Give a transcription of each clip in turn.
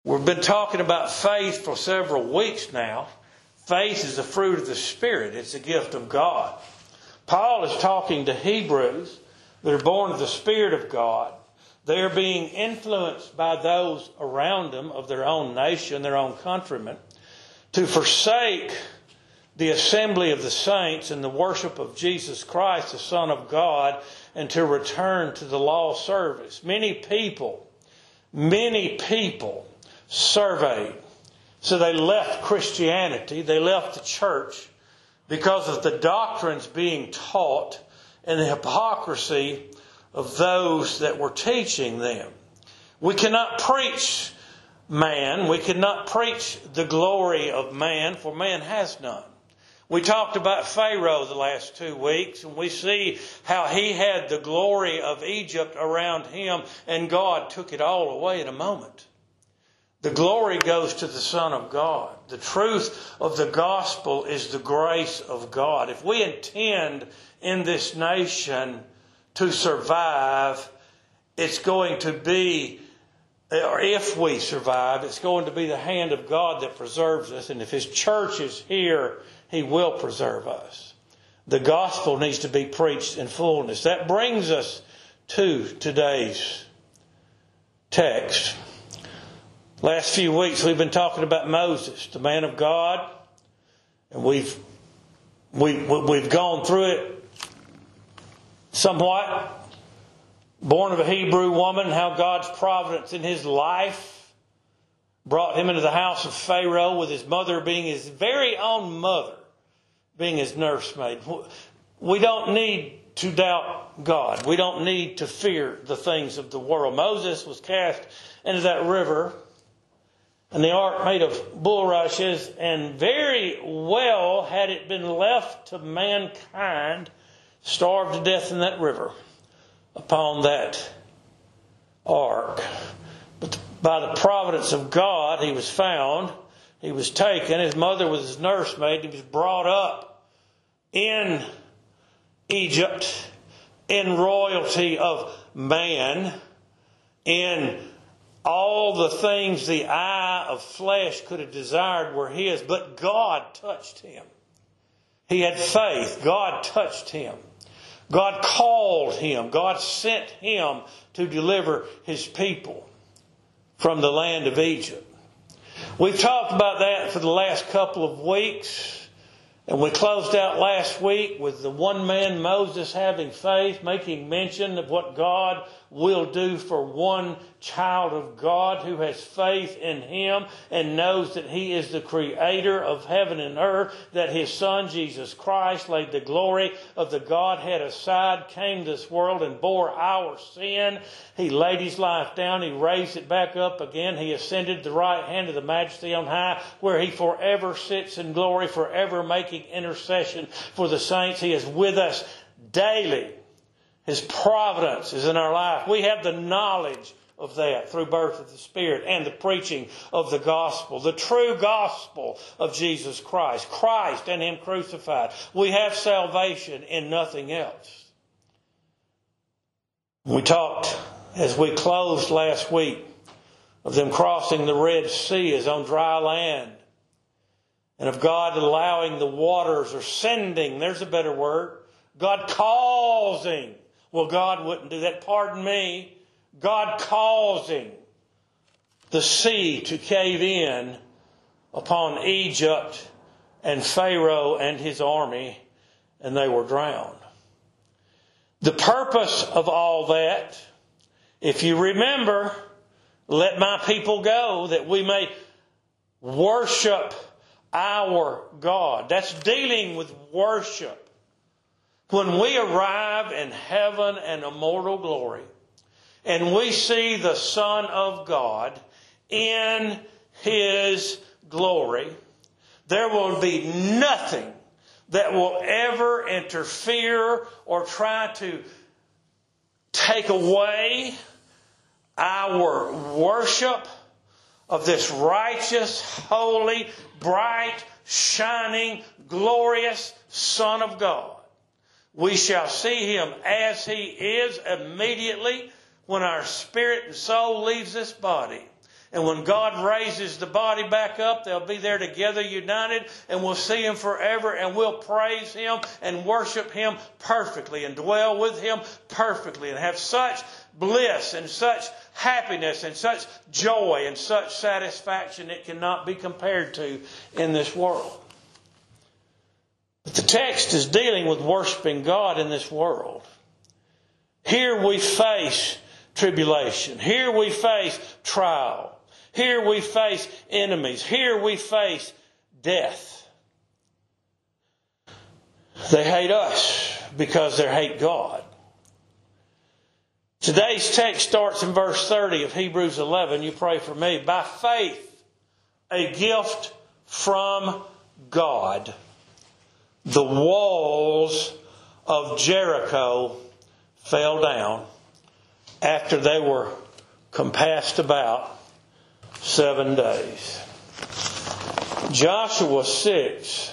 We've been talking about faith for several weeks now. Faith is the fruit of the Spirit. It's a gift of God. Paul is talking to Hebrews that are born of the Spirit of God. They are being influenced by those around them of their own nation, their own countrymen, to forsake the assembly of the saints and the worship of Jesus Christ, the Son of God, and to return to the law service. Many people surveyed. So they left Christianity, they left the church because of the doctrines being taught and the hypocrisy of those that were teaching them. We cannot preach man, we cannot preach the glory of man, for man has none. We talked about Pharaoh the last 2 weeks, and we see how he had the glory of Egypt around him, and God took it all away in a moment. The glory goes to the Son of God. The truth of the gospel is the grace of God. If we intend in this nation to survive, it's going to be, or if we survive, it's going to be the hand of God that preserves us. And if His church is here, He will preserve us. The gospel needs to be preached in fullness. That brings us to today's text. Last few weeks we've been talking about Moses, the man of God, and we've gone through it somewhat. Born of a Hebrew woman, how God's providence in his life brought him into the house of Pharaoh, with his mother being his very own mother, being his nursemaid. We don't need to doubt God. We don't need to fear the things of the world. Moses was cast into that river, and the ark made of bulrushes, and very well, had it been left to mankind, starved to death in that river upon that ark. But by the providence of God, he was found, he was taken, his mother was his nursemaid, he was brought up in Egypt, in royalty of man, in all the things the eye of flesh could have desired were his, but God touched him. He had faith. God touched him. God called him. God sent him to deliver his people from the land of Egypt. We've talked about that for the last couple of weeks. And we closed out last week with the one man, Moses, having faith, making mention of what God will do for one child of God who has faith in Him and knows that He is the creator of heaven and earth, that His Son, Jesus Christ, laid the glory of the Godhead aside, came to this world and bore our sin. He laid His life down. He raised it back up again. He ascended to the right hand of the Majesty on high, where He forever sits in glory, forever making intercession for the saints. He is with us daily. His providence is in our life. We have the knowledge of that through birth of the Spirit and the preaching of the gospel, the true gospel of Jesus Christ, Christ and Him crucified. We have salvation in nothing else. We talked, as we closed last week, of them crossing the Red Sea as on dry land, and of God allowing the waters, or sending, there's a better word, God causing. Well, God wouldn't do that. Pardon me. God causing the sea to cave in upon Egypt and Pharaoh and his army, and they were drowned. The purpose of all that, if you remember, let my people go that we may worship our God. That's dealing with worship. When we arrive in heaven and immortal glory, and we see the Son of God in His glory, there will be nothing that will ever interfere or try to take away our worship of this righteous, holy, bright, shining, glorious Son of God. We shall see Him as He is immediately when our spirit and soul leaves this body. And when God raises the body back up, they'll be there together, united, and we'll see Him forever, and we'll praise Him and worship Him perfectly and dwell with Him perfectly and have such bliss and such happiness and such joy and such satisfaction it cannot be compared to in this world. But the text is dealing with worshiping God in this world. Here we face tribulation. Here we face trial. Here we face enemies. Here we face death. They hate us because they hate God. Today's text starts in verse 30 of Hebrews 11. You pray for me. By faith, a gift from God. The walls of Jericho fell down after they were compassed about 7 days. Joshua 6.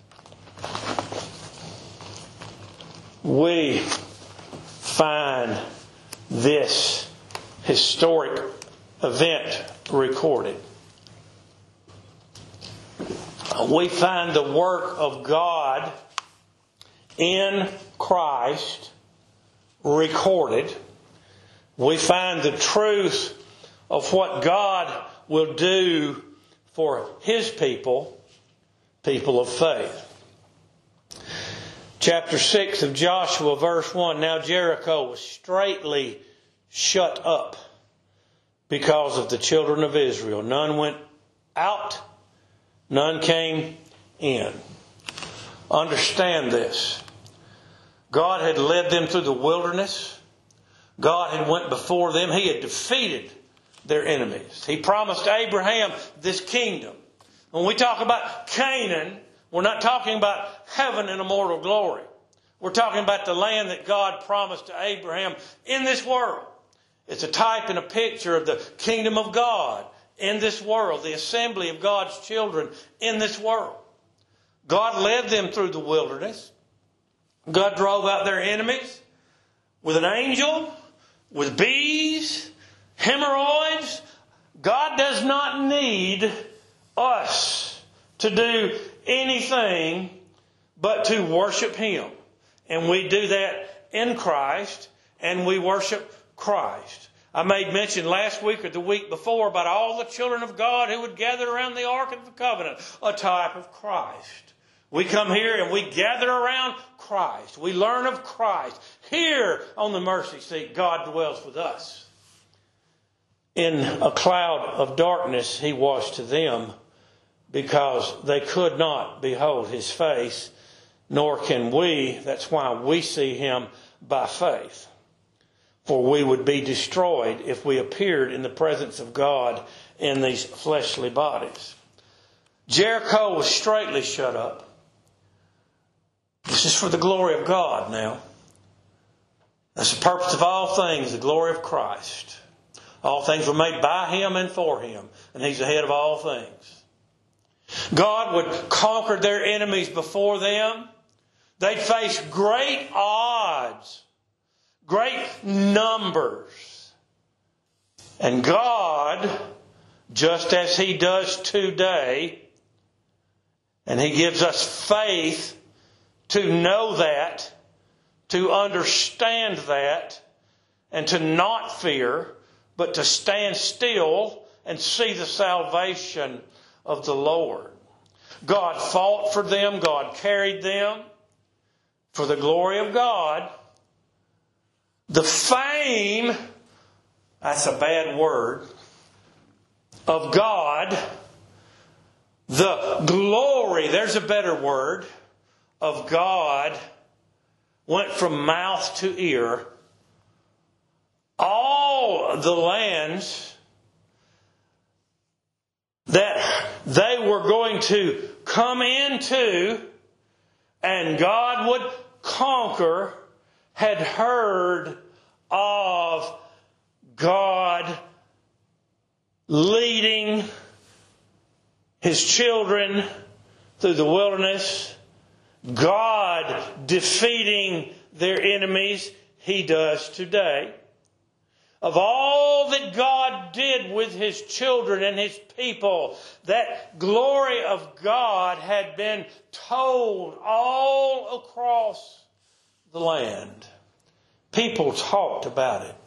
We find this historic event recorded. We find the work of God in Christ recorded. We find the truth of what God will do for His people, people of faith. Chapter 6 of Joshua, verse 1. Now Jericho was straitly shut up because of the children of Israel. None went out, none came in. Understand this. God had led them through the wilderness. God had went before them. He had defeated their enemies. He promised Abraham this kingdom. When we talk about Canaan, we're not talking about heaven and immortal glory. We're talking about the land that God promised to Abraham in this world. It's a type and a picture of the kingdom of God in this world, the assembly of God's children in this world. God led them through the wilderness. God drove out their enemies with an angel, with bees, hemorrhoids. God does not need us to do anything but to worship Him. And we do that in Christ, and we worship Christ. I made mention last week or the week before about all the children of God who would gather around the Ark of the Covenant, a type of Christ. We come here and we gather around Christ. We learn of Christ. Here on the mercy seat, God dwells with us. In a cloud of darkness He was to them, because they could not behold His face, nor can we. That's why we see Him by faith. For we would be destroyed if we appeared in the presence of God in these fleshly bodies. Jericho was straitly shut up. This is for the glory of God now. That's the purpose of all things, the glory of Christ. All things were made by Him and for Him, and He's the head of all things. God would conquer their enemies before them. They'd face great odds, great numbers. And God, just as He does today, and He gives us faith to know that, to understand that, and to not fear, but to stand still and see the salvation of the Lord. God fought for them. God carried them for the glory of God. The fame, that's a bad word, of God. The glory, there's a better word, of God went from mouth to ear. All the lands that they were going to come into and God would conquer had heard of God leading His children through the wilderness, God defeating their enemies. He does today. Of all that God did with His children and His people, that glory of God had been told all across the land. People talked about it.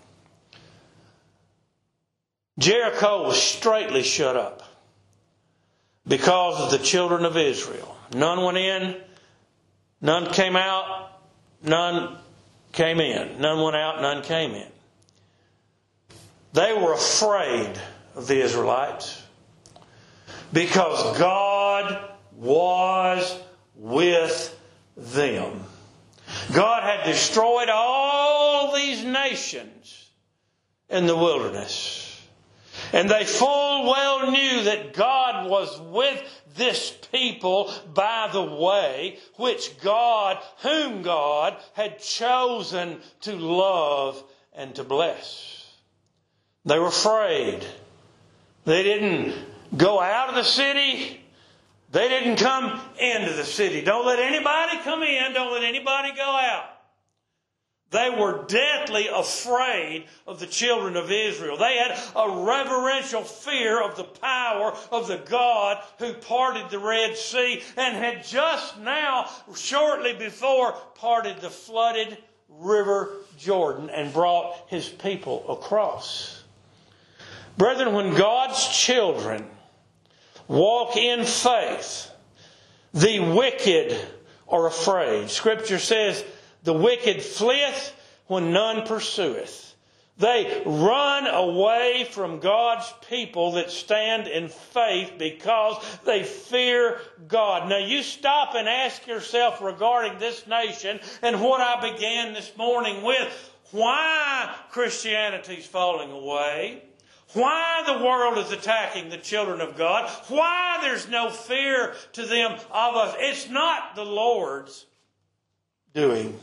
Jericho was straightly shut up because of the children of Israel. None went in, none came out, none came in. None went out, none came in. They were afraid of the Israelites because God was with them. God had destroyed all these nations in the wilderness. And they full well knew that God was with this people by the way whom God had chosen to love and to bless. They were afraid. They didn't go out of the city. They didn't come into the city. Don't let anybody come in. Don't let anybody go out. They were deathly afraid of the children of Israel. They had a reverential fear of the power of the God who parted the Red Sea and had just now, shortly before, parted the flooded river Jordan and brought His people across. Brethren, when God's children walk in faith, the wicked are afraid. Scripture says, the wicked fleeth when none pursueth. They run away from God's people that stand in faith because they fear God. Now you stop and ask yourself regarding this nation and what I began this morning with, why Christianity's falling away? Why the world is attacking the children of God? Why there's no fear to them of us? It's not the Lord's doing.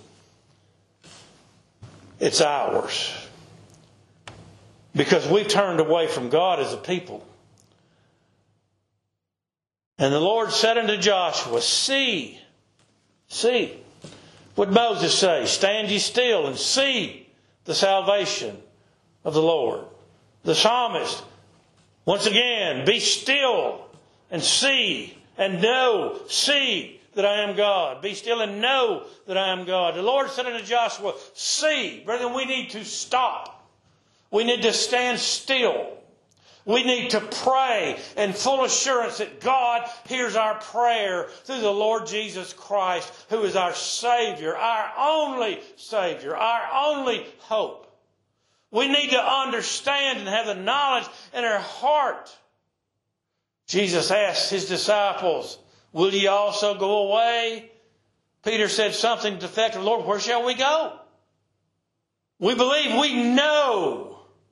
It's ours. Because we've turned away from God as a people. And the Lord said unto Joshua, see. What did Moses say? Stand ye still and see the salvation of the Lord. The psalmist, once again, be still and see and know, see that I am God. Be still and know that I am God. The Lord said unto Joshua, see. Brethren, we need to stop. We need to stand still. We need to pray in full assurance that God hears our prayer through the Lord Jesus Christ, who is our Savior, our only hope. We need to understand and have the knowledge in our heart. Jesus asked His disciples, will ye also go away? Peter said something to the effect of, Lord, where shall we go? We believe, we know,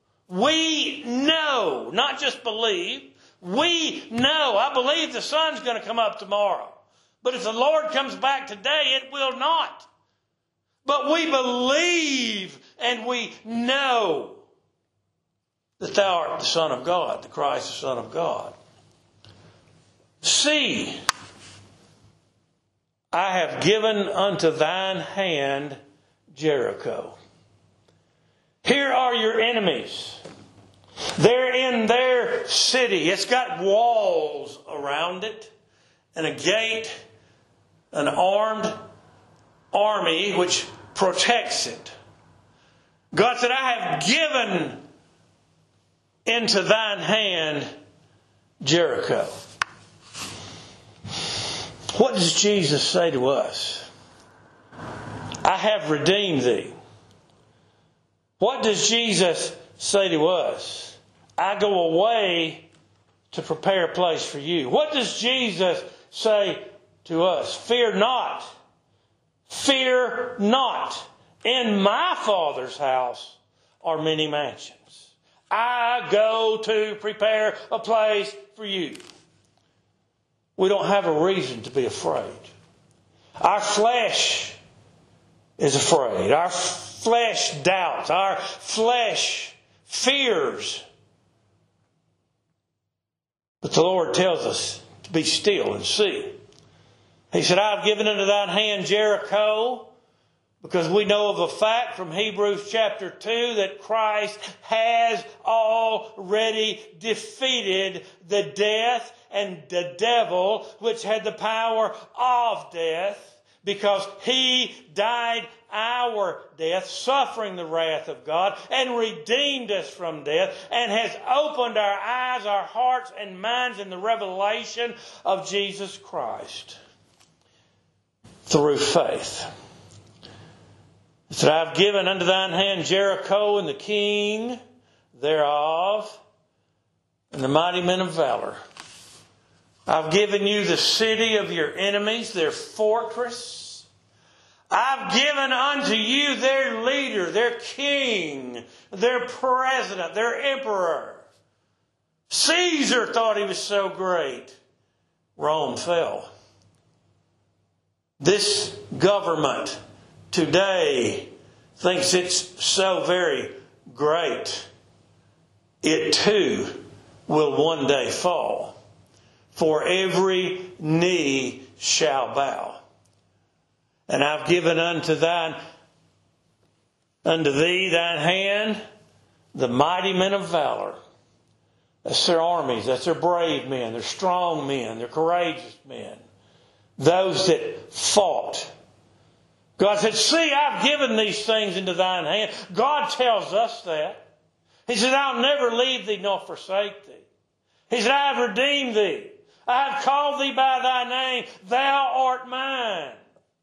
not just believe. We know. I believe the sun's going to come up tomorrow. But if the Lord comes back today, it will not. But we believe and we know that Thou art the Son of God, the Christ, the Son of God. See, I have given unto thine hand Jericho. Here are your enemies. They're in their city. It's got walls around it and a gate, an armed army which protects it. God said, I have given into thine hand Jericho. What does Jesus say to us? I have redeemed thee. What does Jesus say to us? I go away to prepare a place for you. What does Jesus say to us? Fear not. Fear not. In my Father's house are many mansions. I go to prepare a place for you. We don't have a reason to be afraid. Our flesh is afraid. Our flesh doubts. Our flesh fears. But the Lord tells us to be still and see. He said, I have given into thine hand Jericho, Because we know of a fact from Hebrews chapter 2 that Christ has already defeated the death and the devil, which had the power of death, because He died our death, suffering the wrath of God, and redeemed us from death, and has opened our eyes, our hearts, and minds in the revelation of Jesus Christ through faith. It said, I have given unto thine hand Jericho and the king thereof, and the mighty men of valor. I've given you the city of your enemies, their fortress. I've given unto you their leader, their king, their president, their emperor. Caesar thought he was so great. Rome fell. This government today thinks it's so very great. It too will one day fall. For every knee shall bow. And I've given unto thee thine hand the mighty men of valor. That's their armies. That's their brave men. They're strong men. They're courageous men. Those that fought. God said, see, I've given these things into thine hand. God tells us that. He said, I'll never leave thee nor forsake thee. He said, I have redeemed thee. I have called thee by thy name. Thou art mine.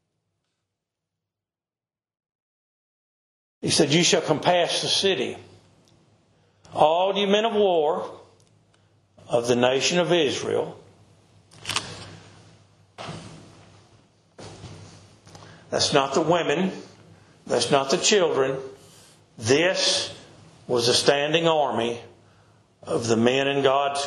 He said, you shall compass the city. All you men of war of the nation of Israel. That's not the women. That's not the children. This was a standing army of the men in God's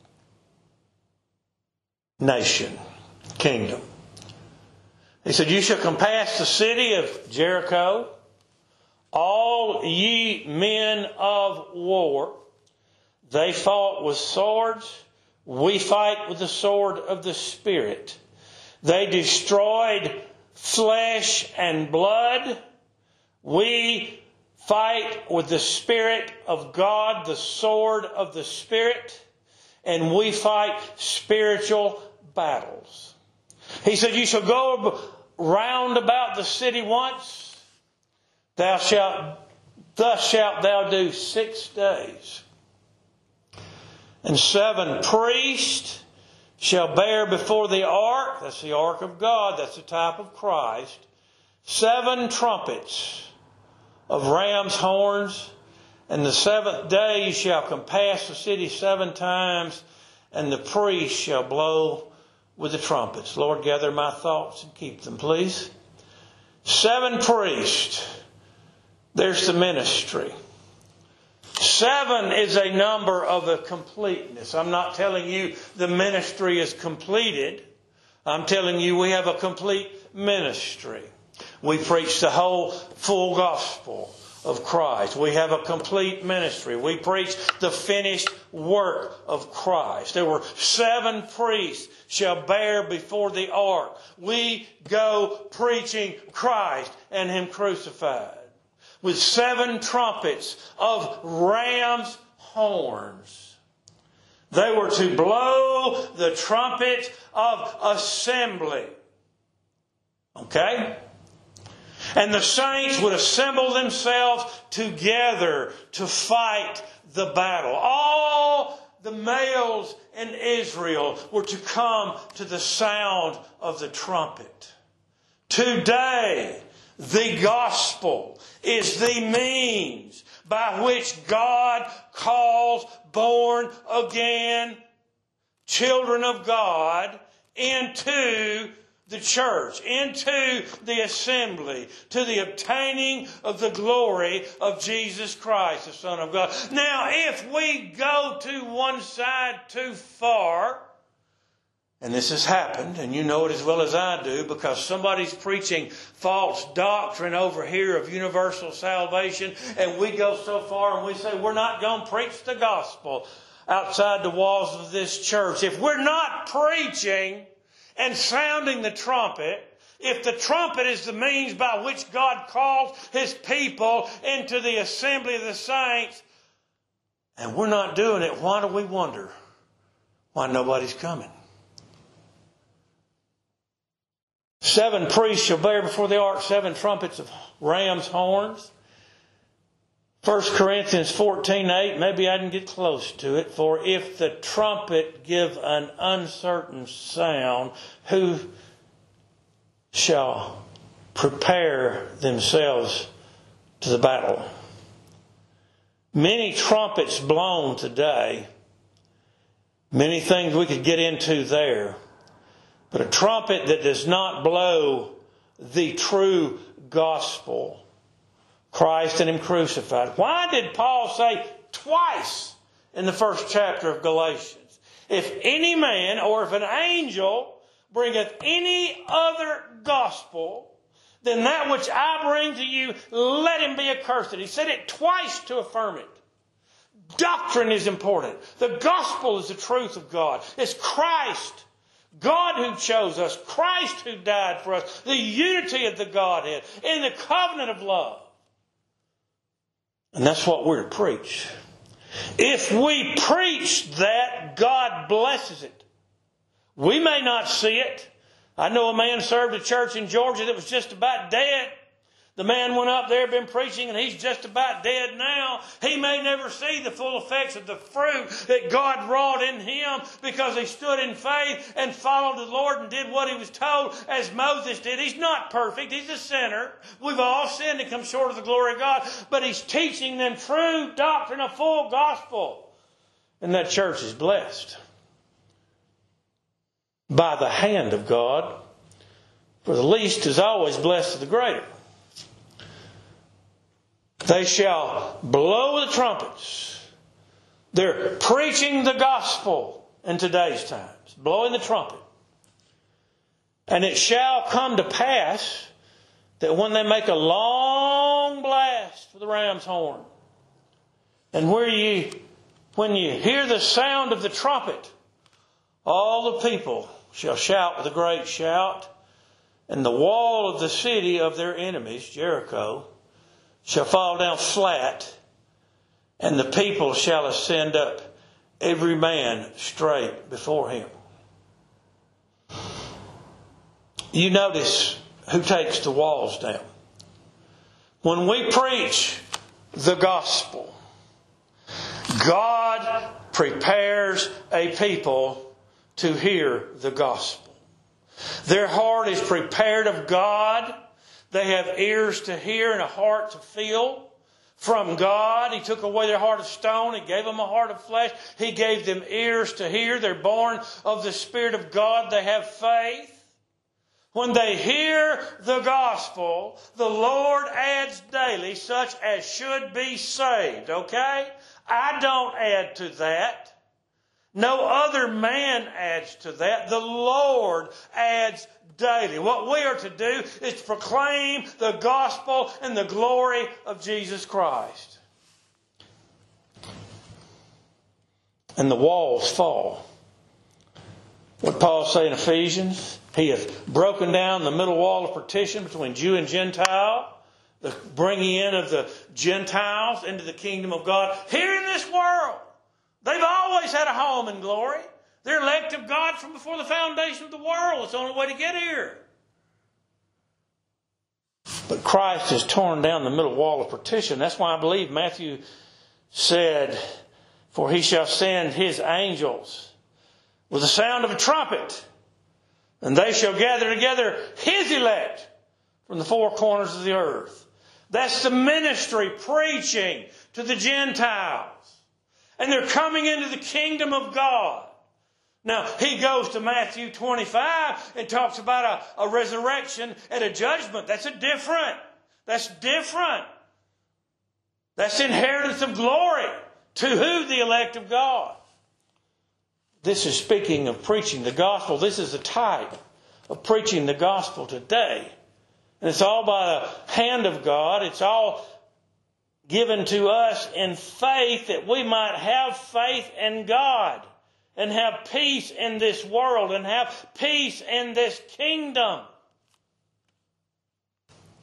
nation, kingdom. He said, you shall compass the city of Jericho, all ye men of war. They fought with swords. We fight with the sword of the Spirit. They destroyed flesh and blood. We fight with the Spirit of God, the sword of the Spirit. And we fight spiritual battles. He said, you shall go round about the city once. Thus shalt thou do 6 days. And 7 priests shall bear before the ark. That's the ark of God. That's the type of Christ. 7 trumpets of ram's horns. And the 7th day you shall compass the city 7 times, and the priest shall blow with the trumpets. Lord, gather my thoughts and keep them, please. 7 priests. There's the ministry. 7 is a number of a completeness. I'm not telling you the ministry is completed. I'm telling you we have a complete ministry. We preach the whole full gospel of Christ. We have a complete ministry. We preach the finished work of Christ. There were 7 priests shall bear before the ark. We go preaching Christ and Him crucified. With 7 trumpets of ram's horns. They were to blow the trumpet of assembly. Okay? And the saints would assemble themselves together to fight the battle. All the males in Israel were to come to the sound of the trumpet. Today, the gospel is the means by which God calls born again children of God into the church, into the assembly, to the obtaining of the glory of Jesus Christ, the Son of God. Now, if we go to one side too far, and this has happened, and you know it as well as I do, because somebody's preaching false doctrine over here of universal salvation, and we go so far and we say we're not going to preach the gospel outside the walls of this church. If we're not preaching and sounding the trumpet if the trumpet is the means by which God calls His people into the assembly of the saints, and we're not doing it, why do we wonder why nobody's coming? 7 priests shall bear before the ark 7 trumpets of ram's horns. 1 Corinthians 14:8, maybe I can get close to it. For if the trumpet give an uncertain sound, who shall prepare themselves to the battle? Many trumpets blown today. Many things we could get into there. But a trumpet that does not blow the true gospel, Christ and Him crucified. Why did Paul say twice in the first chapter of Galatians, if any man or if an angel bringeth any other gospel than that which I bring to you, let him be accursed? He said it twice to affirm it. Doctrine is important. The gospel is the truth of God. It's Christ, God who chose us, Christ who died for us, the unity of the Godhead in the covenant of love. And that's what we're to preach. If we preach that, God blesses it. We may not see it. I know a man served a church in Georgia that was just about dead. The man went up there, been preaching, and he's just about dead now. He may never see the full effects of the fruit that God wrought in him because he stood in faith and followed the Lord and did what he was told as Moses did. He's not perfect. He's a sinner. We've all sinned and come short of the glory of God. But he's teaching them true doctrine, a full gospel. And that church is blessed by the hand of God. For the least is always blessed of the greater. They shall blow the trumpets. They're preaching the gospel in today's times, blowing the trumpet. And it shall come to pass that when they make a long blast with the ram's horn, and when you hear the sound of the trumpet, all the people shall shout with a great shout, and the wall of the city of their enemies, Jericho, shall fall down flat, and the people shall ascend up, every man straight before him. You notice who takes the walls down. When we preach the gospel, God prepares a people to hear the gospel. Their heart is prepared of God. They have ears to hear and a heart to feel from God. He took away their heart of stone. He gave them a heart of flesh. He gave them ears to hear. They're born of the Spirit of God. They have faith. When they hear the gospel, the Lord adds daily such as should be saved. Okay? I don't add to that. No other man adds to that. The Lord adds daily. What we are to do is to proclaim the gospel and the glory of Jesus Christ. And the walls fall. What Paul say in Ephesians? He has broken down the middle wall of partition between Jew and Gentile, the bringing in of the Gentiles into the kingdom of God. Here in this world, they've always had a home in glory. They're elect of God from before the foundation of the world. It's the only way to get here. But Christ has torn down the middle wall of partition. That's why I believe Matthew said, for he shall send his angels with the sound of a trumpet, and they shall gather together his elect from the four corners of the earth. That's the ministry preaching to the Gentiles. And they're coming into the kingdom of God. Now, he goes to Matthew 25 and talks about a resurrection and a judgment. That's different. That's inheritance of glory. To who? The elect of God. This is speaking of preaching the gospel. This is a type of preaching the gospel today. And it's all by the hand of God. It's all given to us in faith that we might have faith in God and have peace in this world and have peace in this kingdom.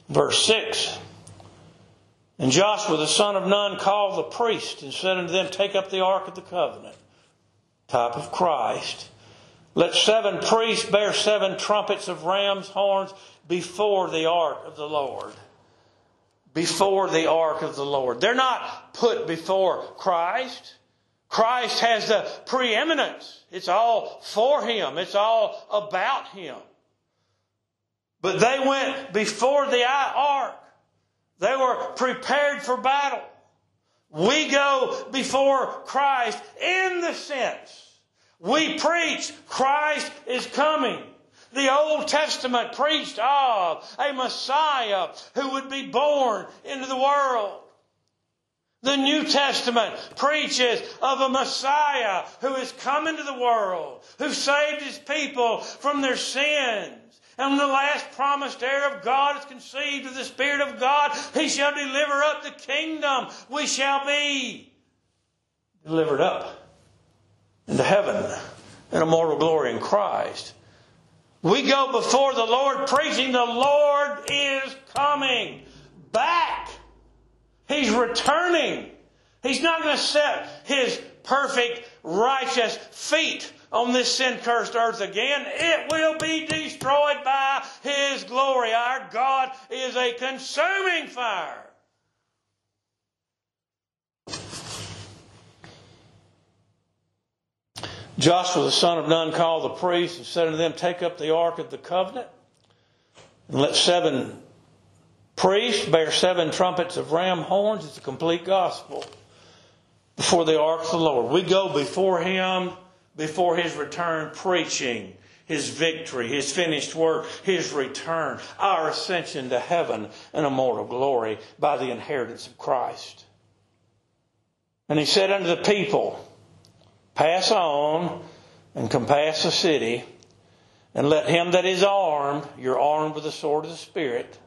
Verse 6. And Joshua the son of Nun called the priest and said unto them, Take up the ark of the covenant, type of Christ. Let 7 priests bear 7 trumpets of ram's horns before the ark of the Lord. Before the ark of the Lord. They're not put before Christ. Christ has the preeminence. It's all for Him. It's all about Him. But they went before the ark. They were prepared for battle. We go before Christ in the sense we preach Christ is coming. The Old Testament preached of a Messiah who would be born into the world. The New Testament preaches of a Messiah who has come into the world, who saved His people from their sins. And when the last promised heir of God is conceived of the Spirit of God, He shall deliver up the kingdom. We shall be delivered up into heaven in immortal glory in Christ. We go before the Lord preaching the Lord is coming back. He's returning. He's not going to set His perfect, righteous feet on this sin-cursed earth again. It will be destroyed by His glory. Our God is a consuming fire. Joshua the son of Nun called the priests and said unto them, Take up the ark of the covenant, and let 7 priests bear 7 trumpets of ram horns. It's a complete gospel. Before the ark of the Lord. We go before Him, before His return, preaching His victory, His finished work, His return, our ascension to heaven and immortal glory by the inheritance of Christ. And He said unto the people, Pass on and compass the city, and let him that is armed, you're armed with the sword of the Spirit,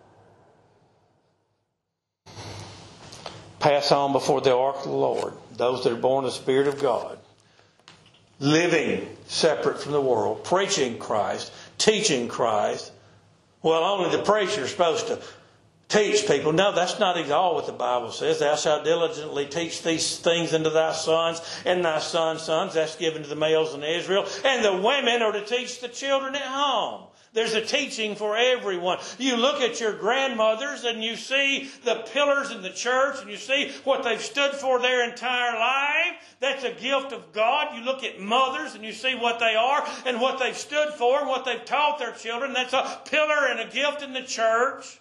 pass on before the ark of the Lord. Those that are born of the Spirit of God, living separate from the world, preaching Christ, teaching Christ. Well, only the preacher is supposed to teach people. No, that's not at all what the Bible says. Thou shalt diligently teach these things unto thy sons and thy sons' sons. That's given to the males in Israel. And the women are to teach the children at home. There's a teaching for everyone. You look at your grandmothers and you see the pillars in the church and you see what they've stood for their entire life. That's a gift of God. You look at mothers and you see what they are and what they've stood for and what they've taught their children. That's a pillar and a gift in the church.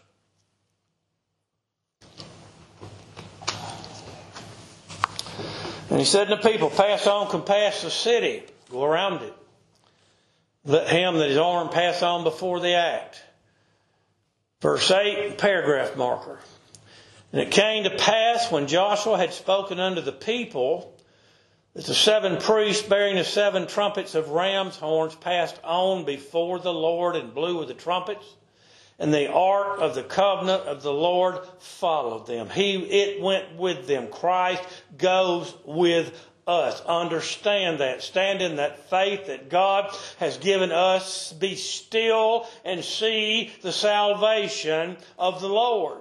And He said to the people, Pass on, compass the city, go around it. Let him that is armed pass on before the act. Verse 8, paragraph marker. And it came to pass when Joshua had spoken unto the people that the 7 priests bearing the 7 trumpets of ram's horns passed on before the Lord and blew with the trumpets. And the ark of the covenant of the Lord followed them. It went with them. Christ goes with us. Understand that. Stand in that faith that God has given us. Be still and see the salvation of the Lord.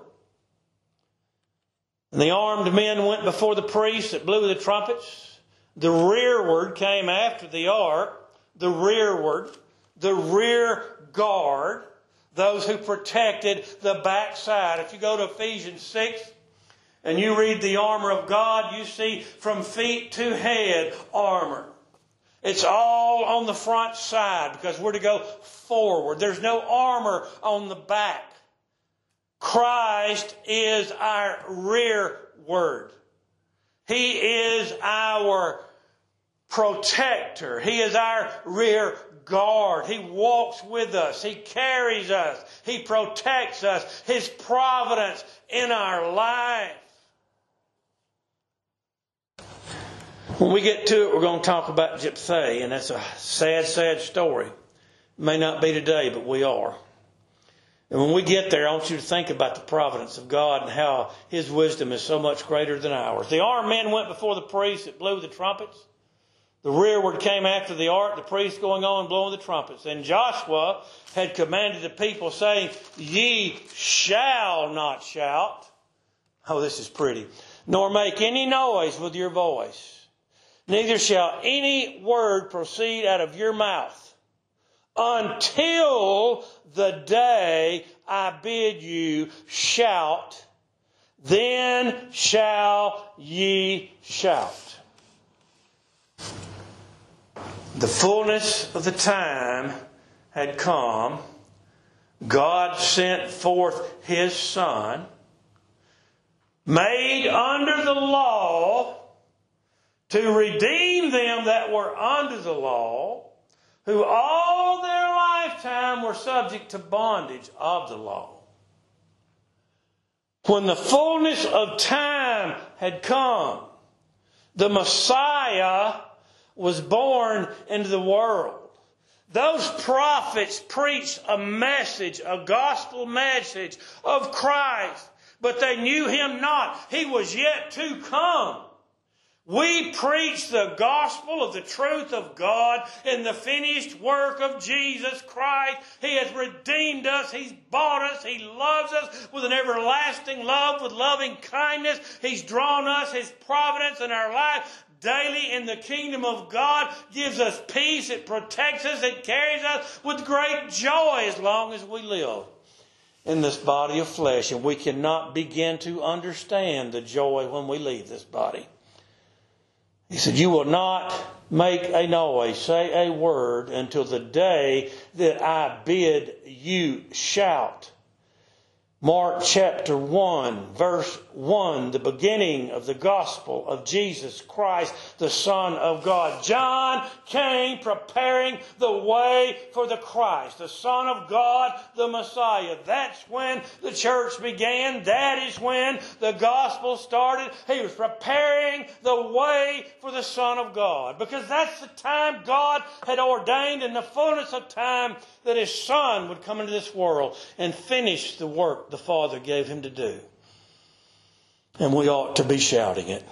And the armed men went before the priests that blew the trumpets. The rearward came after the ark. The rearward. The rear guard. Those who protected the backside. If you go to Ephesians 6 and you read the armor of God, you see from feet to head armor. It's all on the front side because we're to go forward. There's no armor on the back. Christ is our rearward. He is our protector. He is our rear guard. He walks with us. He carries us. He protects us. His providence in our life. When we get to it, we're going to talk about Jephthah, and that's a sad, sad story. It may not be today, but we are. And when we get there, I want you to think about the providence of God and how His wisdom is so much greater than ours. The armed men went before the priests that blew the trumpets. The rearward came after the ark, the priests going on and blowing the trumpets. And Joshua had commanded the people, saying, Ye shall not shout. Oh, this is pretty. Nor make any noise with your voice. Neither shall any word proceed out of your mouth until the day I bid you shout. Then shall ye shout. The fullness of the time had come. God sent forth His Son, made under the law, to redeem them that were under the law, who all their lifetime were subject to bondage of the law. When the fullness of time had come, the Messiah was born into the world. Those prophets preached a message, a gospel message of Christ, but they knew Him not. He was yet to come. We preach the gospel of the truth of God in the finished work of Jesus Christ. He has redeemed us. He's bought us. He loves us with an everlasting love, with loving kindness. He's drawn us. His providence in our life daily in the kingdom of God gives us peace. It protects us. It carries us with great joy as long as we live in this body of flesh. And we cannot begin to understand the joy when we leave this body. He said, you will not make a noise, say a word, until the day that I bid you shout. Mark chapter 1, verse 1, the beginning of the gospel of Jesus Christ, the Son of God. John came preparing the way for the Christ, the Son of God, the Messiah. That's when the church began. That is when the gospel started. He was preparing the way for the Son of God, because that's the time God had ordained in the fullness of time that His Son would come into this world and finish the work the Father gave Him to do. And we ought to be shouting it.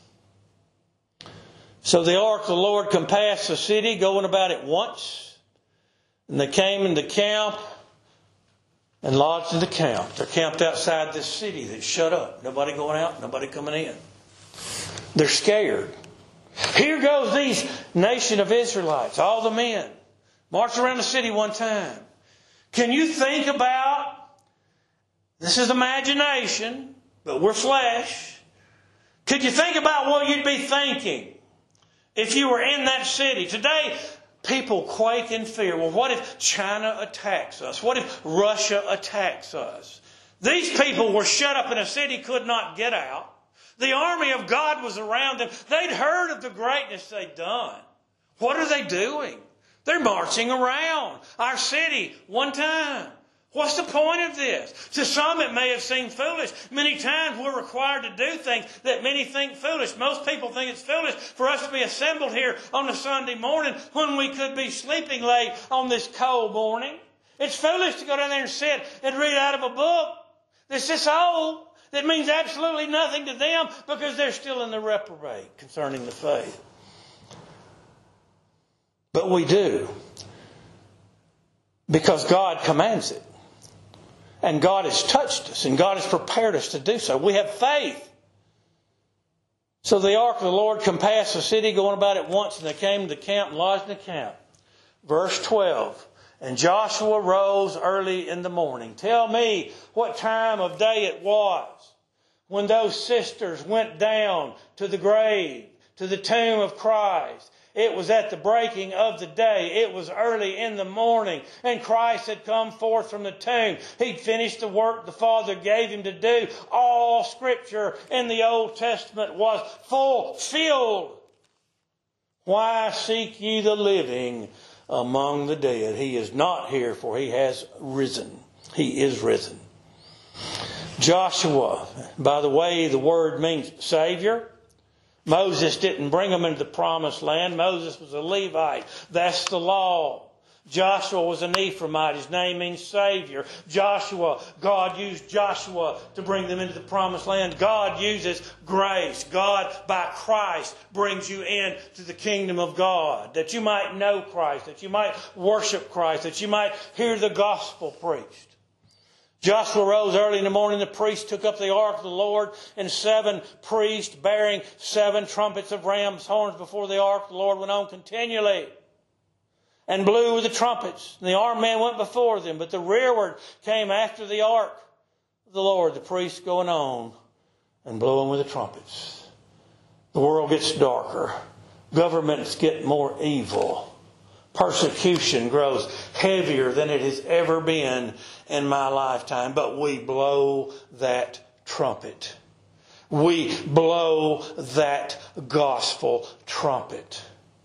So the ark of the Lord compassed the city, going about it once. And they came into camp and lodged in the camp. They're camped outside this city that's shut up. Nobody going out, nobody coming in. They're scared. Here goes these nation of Israelites, all the men, march around the city one time. Can you think about, this is imagination, but we're flesh. Could you think about what you'd be thinking if you were in that city? Today, people quake in fear. Well, what if China attacks us? What if Russia attacks us? These people were shut up in a city, could not get out. The army of God was around them. They'd heard of the greatness they'd done. What are they doing? They're marching around our city one time. What's the point of this? To some it may have seemed foolish. Many times we're required to do things that many think foolish. Most people think it's foolish for us to be assembled here on a Sunday morning when we could be sleeping late on this cold morning. It's foolish to go down there and sit and read out of a book that's this old, that means absolutely nothing to them because they're still in the reprobate concerning the faith. But we do, because God commands it. And God has touched us, and God has prepared us to do so. We have faith. So the ark of the Lord compassed the city, going about it once, and they came to the camp and lodged in the camp. Verse 12, and Joshua rose early in the morning. Tell me what time of day it was when those sisters went down to the grave, to the tomb of Christ. It was at the breaking of the day. It was early in the morning. And Christ had come forth from the tomb. He'd finished the work the Father gave Him to do. All Scripture in the Old Testament was fulfilled. Why seek ye the living among the dead? He is not here, for He has risen. He is risen. Joshua, by the way, the word means Savior. Moses didn't bring them into the promised land. Moses was a Levite. That's the law. Joshua was an Ephraimite. His name means Savior. God used Joshua to bring them into the promised land. God uses grace. God, by Christ, brings you into the kingdom of God. That you might know Christ. That you might worship Christ. That you might hear the gospel preached. Joshua rose early in the morning. The priests took up the ark of the Lord, and 7 priests bearing 7 trumpets of ram's horns before the ark of the Lord went on continually and blew with the trumpets. And the armed men went before them, but the rearward came after the ark of the Lord, the priests going on and blowing with the trumpets. The world gets darker. Governments get more evil. Persecution grows heavier than it has ever been in my lifetime. But we blow that trumpet. We blow that gospel trumpet.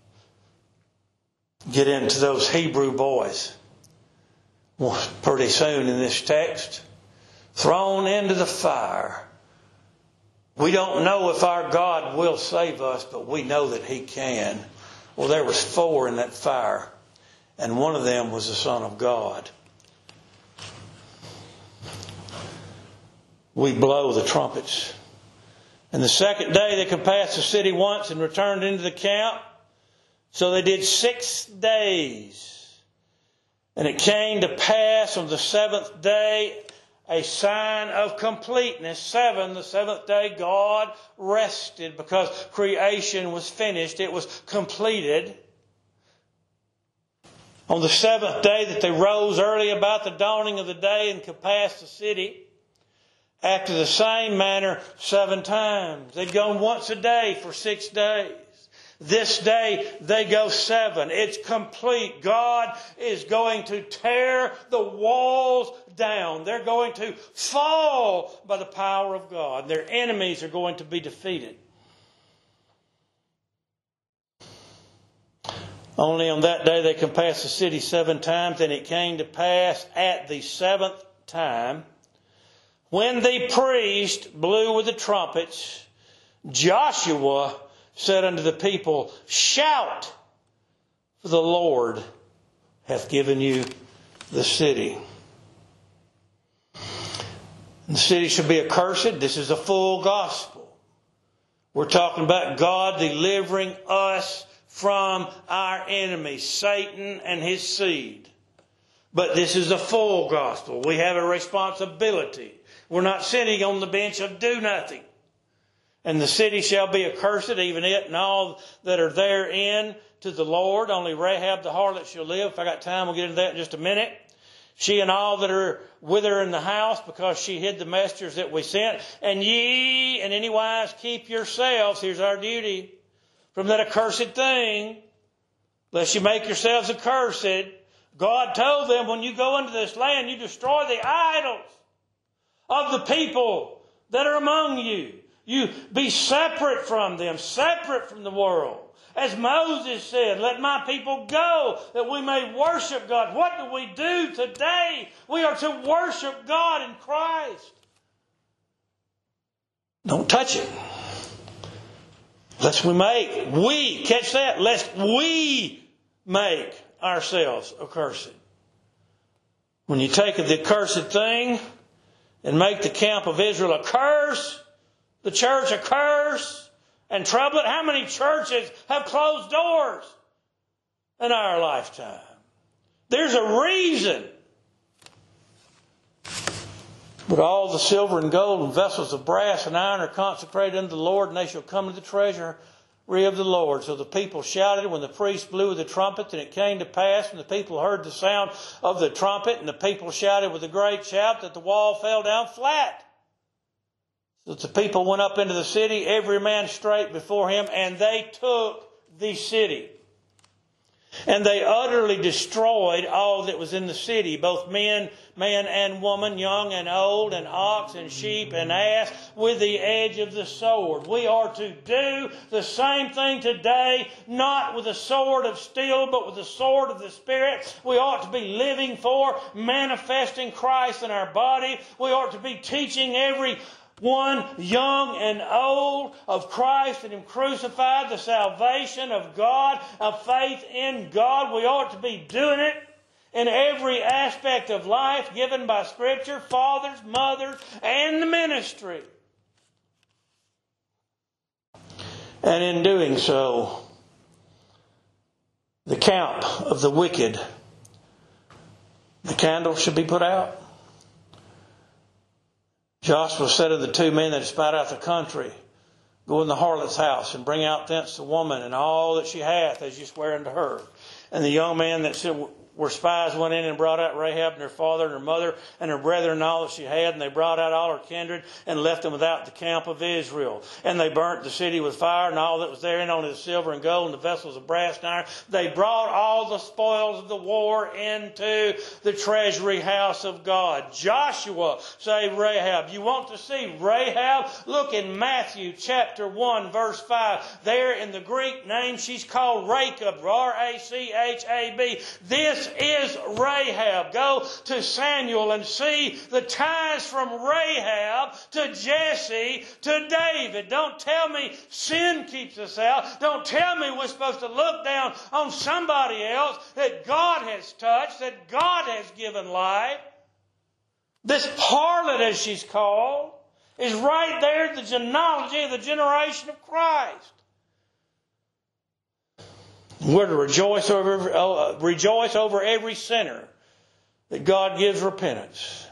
Get into those Hebrew boys. Well, pretty soon in this text, thrown into the fire. We don't know if our God will save us, but we know that He can. Well, there was 4 in that fire, and one of them was the Son of God. We blow the trumpets. And the second day they could pass the city once and returned into the camp. So they did 6 days. And it came to pass on the 7th day, a sign of completeness. 7, the 7th day, God rested because creation was finished. It was completed. On the 7th day that they rose early about the dawning of the day and could pass the city, after the same manner 7 times. They'd gone once a day for 6 days. This day they go 7. It's complete. God is going to tear the walls down. They're going to fall by the power of God. Their enemies are going to be defeated. Only on that day they can pass the city 7 times. And it came to pass at the 7th time, when the priest blew with the trumpets, Joshua said unto the people, shout, for the Lord hath given you the city. And the city shall be accursed. This is a full gospel. We're talking about God delivering us from our enemy, Satan and his seed. But this is a full gospel. We have a responsibility. We're not sitting on the bench of do nothing. And the city shall be accursed, even it and all that are therein, to the Lord. Only Rahab the harlot shall live. If I got time, we'll get into that in just a minute. She and all that are with her in the house, because she hid the messengers that we sent. And ye, in any wise, keep yourselves, here's our duty, from that accursed thing, lest you make yourselves accursed. God told them, when you go into this land, you destroy the idols of the people that are among you. You be separate from them, separate from the world. As Moses said, let my people go that we may worship God. What do we do today? We are to worship God in Christ. Don't touch it. Lest catch that, lest we make ourselves accursed. When you take the accursed thing and make the camp of Israel a curse, the church a curse, and trouble it. How many churches have closed doors in our lifetime? There's a reason. But all the silver and gold and vessels of brass and iron are consecrated unto the Lord, and they shall come to the treasury of the Lord. So the people shouted when the priest blew the trumpet, and it came to pass when the people heard the sound of the trumpet, and the people shouted with a great shout, that the wall fell down flat. So the people went up into the city, every man straight before him, and they took the city. And they utterly destroyed all that was in the city, both man and woman, young and old, and ox and sheep and ass, with the edge of the sword. We are to do the same thing today, not with a sword of steel, but with the sword of the Spirit. We ought to be living for, manifesting Christ in our body. We ought to be teaching every one young and old, of Christ and Him crucified, the salvation of God, of faith in God. We ought to be doing it in every aspect of life given by Scripture, fathers, mothers, and the ministry. And in doing so, the camp of the wicked, the candle should be put out. Joshua said of the two men that spied out the country, go in the harlot's house and bring out thence the woman and all that she hath, as you swear unto her. And the young man that said, were spies went in and brought out Rahab and her father and her mother and her brethren and all that she had. And they brought out all her kindred and left them without the camp of Israel. And they burnt the city with fire and all that was therein, only the silver and gold and the vessels of brass and iron. They brought all the spoils of the war into the treasury house of God. Joshua saved Rahab. You want to see Rahab? Look in Matthew chapter 1 verse 5. There in the Greek name she's called Rachab. R-A-C-H-A-B. This is Rahab. Go to Samuel and see the ties from Rahab to Jesse to David. Don't tell me sin keeps us out. Don't tell me we're supposed to look down on somebody else that God has touched, that God has given life. This harlot, as she's called, is right there in the genealogy of the generation of Christ. We're to rejoice over every sinner that God gives repentance.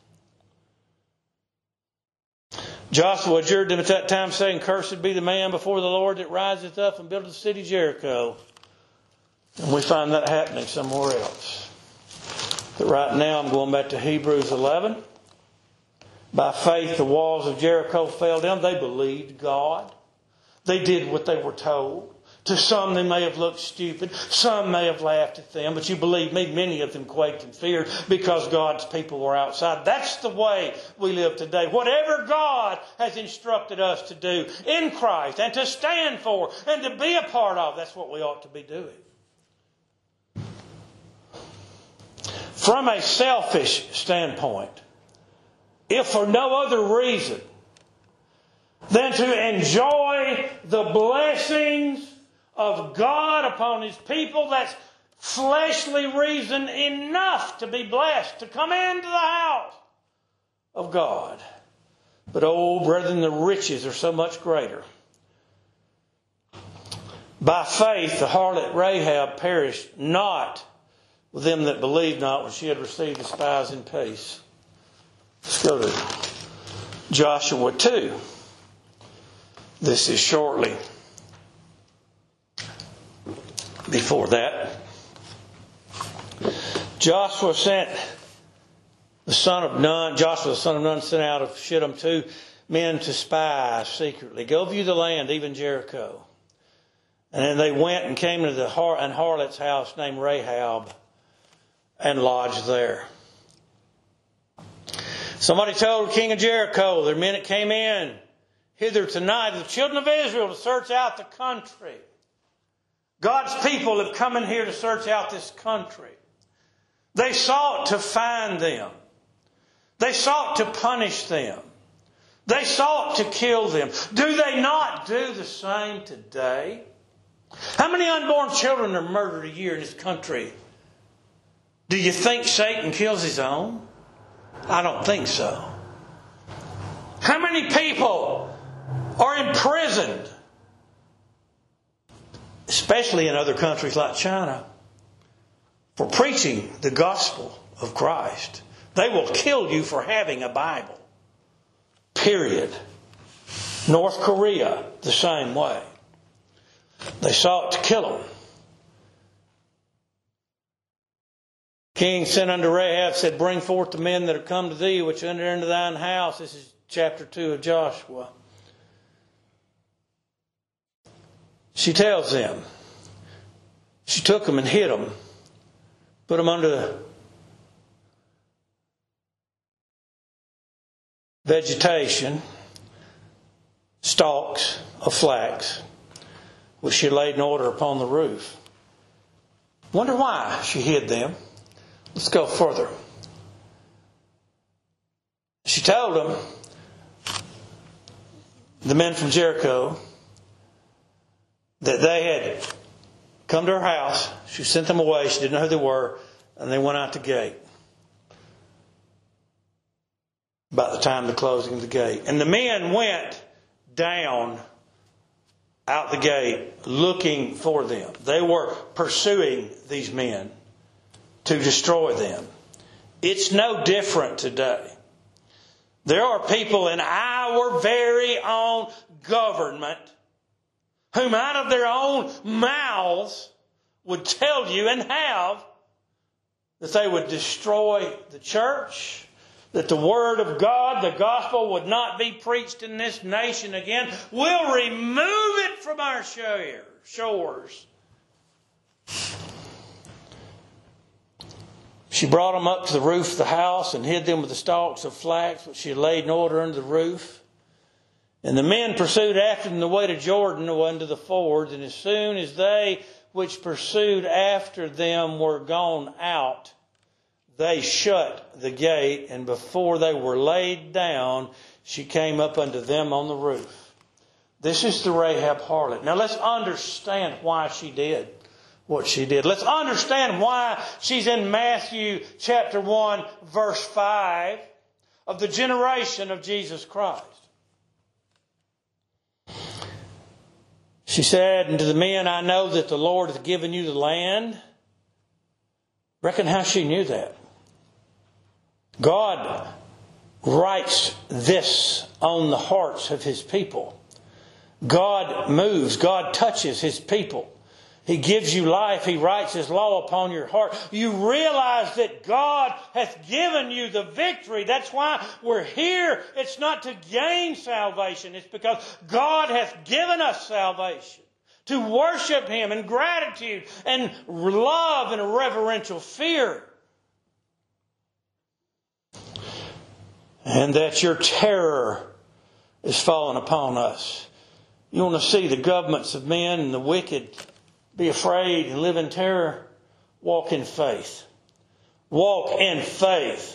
Joshua adjured them at that time, saying, Cursed be the man before the Lord that riseth up and buildeth the city Jericho. And we find that happening somewhere else. But right now I'm going back to Hebrews 11. By faith the walls of Jericho fell down. They believed God. They did what they were told. To some they may have looked stupid. Some may have laughed at them. But you believe me, many of them quaked in fear because God's people were outside. That's the way we live today. Whatever God has instructed us to do in Christ and to stand for and to be a part of, that's what we ought to be doing. From a selfish standpoint, if for no other reason than to enjoy the blessings of God upon His people, that's fleshly reason enough to be blessed, to come into the house of God. But oh, brethren, the riches are so much greater. By faith, the harlot Rahab perished not with them that believed not when she had received the spies in peace. Let's go to Joshua 2. This is shortly before that. Joshua the son of Nun sent out of Shittim 2 men to spy secretly. Go view the land, even Jericho. And then they went and came to the harlot's house named Rahab and lodged there. Somebody told the king of Jericho, their men that came in hither tonight, the children of Israel, to search out the country. God's people have come in here to search out this country. They sought to find them. They sought to punish them. They sought to kill them. Do they not do the same today? How many unborn children are murdered a year in this country? Do you think Satan kills his own? I don't think so. How many people are imprisoned, especially in other countries like China, for preaching the gospel of Christ? They will kill you for having a Bible. Period. North Korea, the same way. They sought to kill them. King sent unto Rahab, said, Bring forth the men that are come to thee, which enter into thine house. This is chapter 2 of Joshua. She tells them. She took them and hid them. Put them under the vegetation, stalks of flax, which she laid in order upon the roof. Wonder why she hid them. Let's go further. She told them, the men from Jericho, that they had come to her house. She sent them away. She didn't know who they were. And they went out the gate. About the time of the closing of the gate. And the men went down out the gate looking for them. They were pursuing these men to destroy them. It's no different today. There are people in our very own government whom out of their own mouths would tell you and have that they would destroy the church, that the Word of God, the gospel, would not be preached in this nation again. We'll remove it from our shores. She brought them up to the roof of the house and hid them with the stalks of flax which she had laid in order under the roof. And the men pursued after them the way to Jordan, unto the fords. And as soon as they which pursued after them were gone out, they shut the gate. And before they were laid down, she came up unto them on the roof. This is the Rahab harlot. Now let's understand why she did what she did. Let's understand why she's in Matthew chapter 1, verse 5 of the generation of Jesus Christ. She said unto the men, I know that the Lord hath given you the land. Reckon how she knew that. God writes this on the hearts of His people. God moves. God touches His people. He gives you life. He writes His law upon your heart. You realize that God hath given you the victory. That's why we're here. It's not to gain salvation. It's because God hath given us salvation. To worship Him in gratitude and love and reverential fear. And that your terror is fallen upon us. You want to see the governments of men and the wicked be afraid and live in terror? Walk in faith. Walk in faith.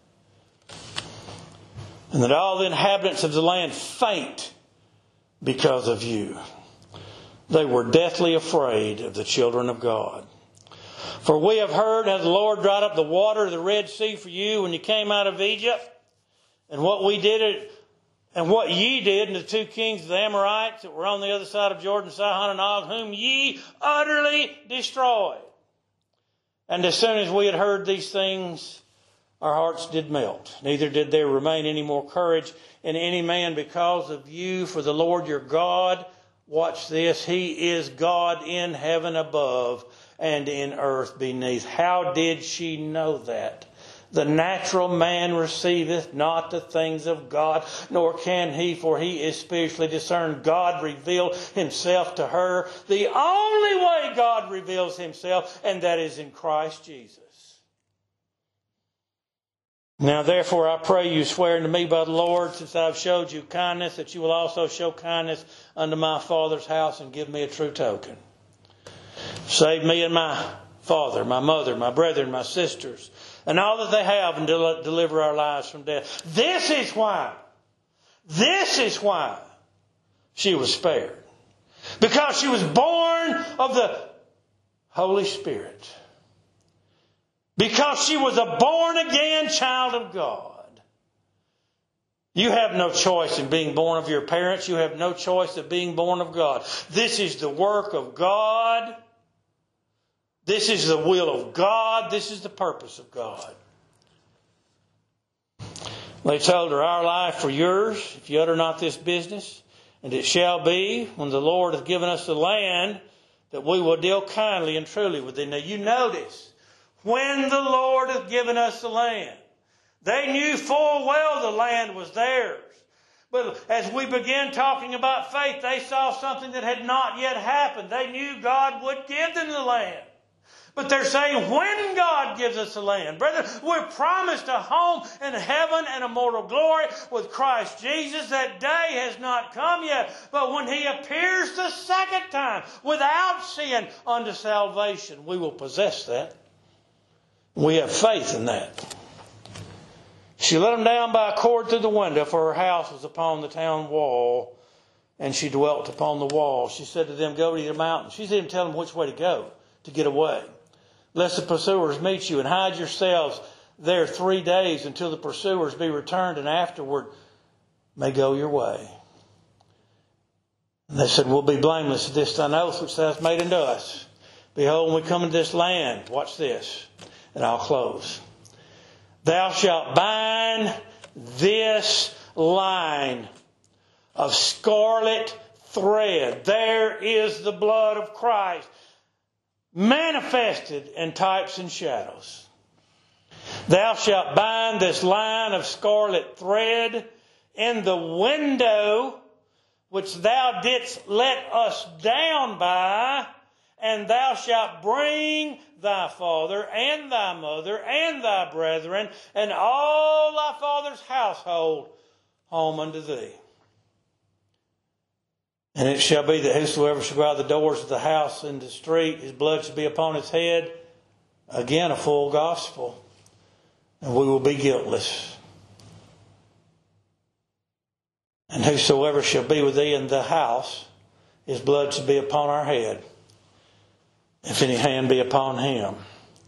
And that all the inhabitants of the land faint because of you. They were deathly afraid of the children of God. For we have heard how the Lord dried up the water of the Red Sea for you when you came out of Egypt. And what we did, and what ye did, and the two kings of the Amorites that were on the other side of Jordan, Sihon and Og, whom ye utterly destroyed. And as soon as we had heard these things, our hearts did melt. Neither did there remain any more courage in any man because of you. For the Lord your God, watch this, He is God in heaven above and in earth beneath. How did she know that? The natural man receiveth not the things of God, nor can he, for he is spiritually discerned. God revealed Himself to her the only way God reveals Himself, and that is in Christ Jesus. Now therefore I pray you, swear unto me by the Lord, since I have showed you kindness, that you will also show kindness unto my father's house, and give me a true token. Save me and my father, my mother, my brethren, my sisters, and all that they have, and deliver our lives from death. This is why she was spared. Because she was born of the Holy Spirit. Because she was a born again child of God. You have no choice in being born of your parents. You have no choice of being born of God. This is the work of God. This is the will of God. This is the purpose of God. They told her, our life for yours, if you utter not this business. And it shall be, when the Lord hath given us the land, that we will deal kindly and truly with thee. Now you notice, when the Lord hath given us the land, they knew full well the land was theirs. But as we began talking about faith, they saw something that had not yet happened. They knew God would give them the land. But they're saying, when God gives us the land, brethren, we're promised a home in heaven and immortal glory with Christ Jesus. That day has not come yet. But when He appears the second time without sin unto salvation, we will possess that. We have faith in that. She let them down by a cord through the window, for her house was upon the town wall. and she dwelt upon the wall. She said to them, go to the mountain. She didn't tell them which way to go to get away. Lest the pursuers meet you, and hide yourselves there 3 days until the pursuers be returned, and afterward may go your way. And they said, we'll be blameless at this thine oath which thou hast made unto us. Behold, when we come into this land, watch this, and I'll close. Thou shalt bind this line of scarlet thread. There is the blood of Christ manifested in types and shadows. Thou shalt bind this line of scarlet thread in the window which thou didst let us down by, and thou shalt bring thy father and thy mother and thy brethren and all thy father's household home unto thee. And it shall be that whosoever shall go out of the doors of the house in the street, his blood shall be upon his head. Again, a full gospel. And we will be guiltless. And whosoever shall be with thee in the house, his blood shall be upon our head, if any hand be upon him.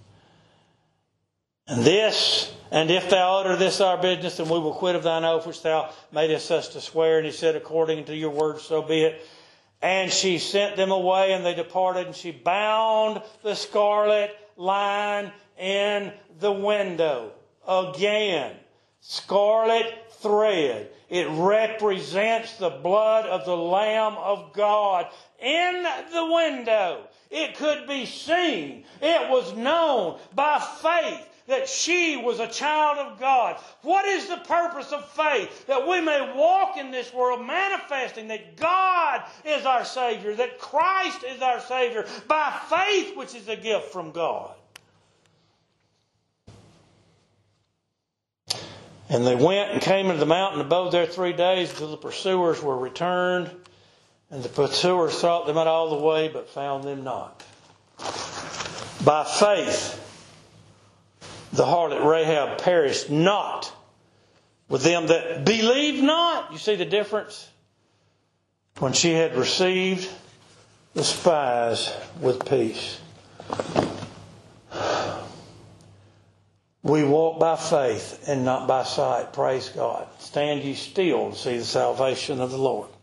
And if thou utter this our business, then we will quit of thine oath which thou madest us to swear. And he said, according to your word, so be it. And she sent them away, and they departed, and she bound the scarlet line in the window. Again, scarlet thread. It represents the blood of the Lamb of God in the window. It could be seen. It was known by faith that she was a child of God. What is the purpose of faith? That we may walk in this world manifesting that God is our Savior, that Christ is our Savior, by faith, which is a gift from God. And they went and came into the mountain and abode there 3 days until the pursuers were returned. And the pursuers sought them out all the way, but found them not. By faith, the harlot Rahab perished not with them that believed not. You see the difference? When she had received the spies with peace. We walk by faith and not by sight. Praise God. Stand ye still to see the salvation of the Lord.